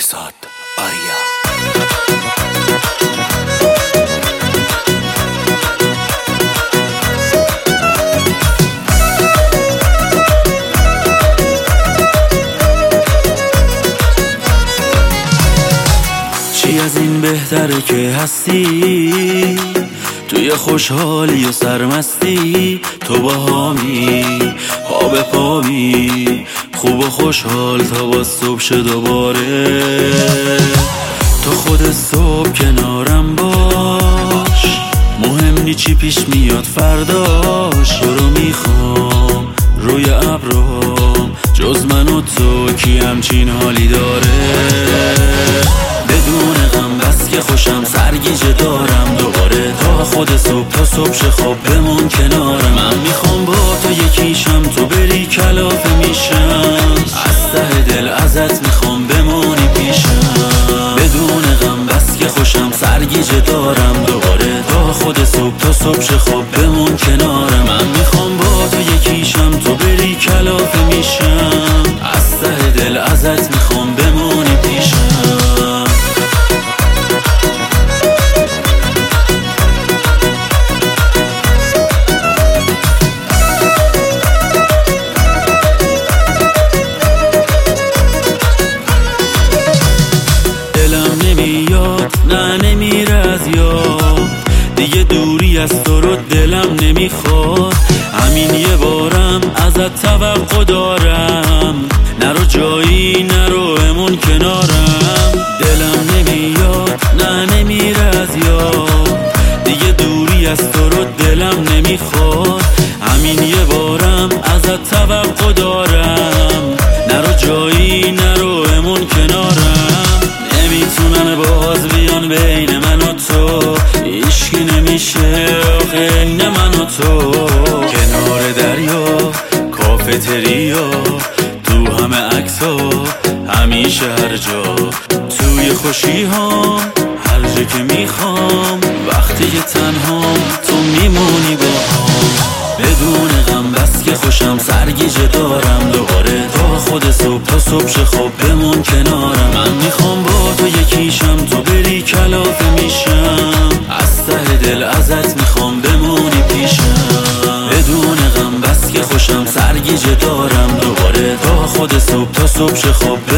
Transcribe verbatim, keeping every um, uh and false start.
بهزاد آریا. چی از این بهتره که هستی توی خوشحالی و سرمستی، تو با هامی پا به پامی، خوب و خوشحال تا با صبح شه دوباره. تو خود صبح کنارم باش، مهم نی چی پیش میاد فرداش. تو رو میخوام روی ابرام، جز من و تو کی همچین حالی داره. بدون غم بس که خوشم سرگیجه دارم دوباره، تا خود صبح تا صبح شه خواب بمون کنارم. من میخوام با تو یکیشم، تو بری کلافه میشم، از ته دل ازت میخوام بمونی پیشم. بدون غم بس که خوشم سرگیجه دارم دوباره، تا خود صبح تا صبح شه خواب بمون کنارم. من میخوام با تو یکیشم، تو بری کلافه میشم، از ته دل ازت میخوام بمونی پیشم. نه نمیره از یاد دیگه، دوری از تو رو دلم نمیخواد. همین یه بارم ازت توقع دارم، نرو جایی نرو امون کنارم. دلم نمیاد نه نمیره از یاد دیگه، دوری از تو رو دلم نمیخواد. همین یه بارم ازت توقع دارم، نرو جایی نرو امون کنارم. نمیتونن باز بیان بین من و تو، هیچکی نمیشه خین من و تو. کنار دریا کافتریا، تو همه عکس‌ها همیشه هر جا، توی خوشی ها هر جا که میخوام. وقتی که تنهام تو میمونی با هم. بدون غم بس که خوشم سرگیجه دارم دوباره، تا خود صبح تا صبح شه خواب بمون کنارم. من میخوام با تو یکیشم، تو بری کلافه میشم، از ته دل ازت میخوام بمونی پیشم. بدون غم بس که خوشم سرگیجه دارم دوباره، تا خود صبح تا صبح شه خواب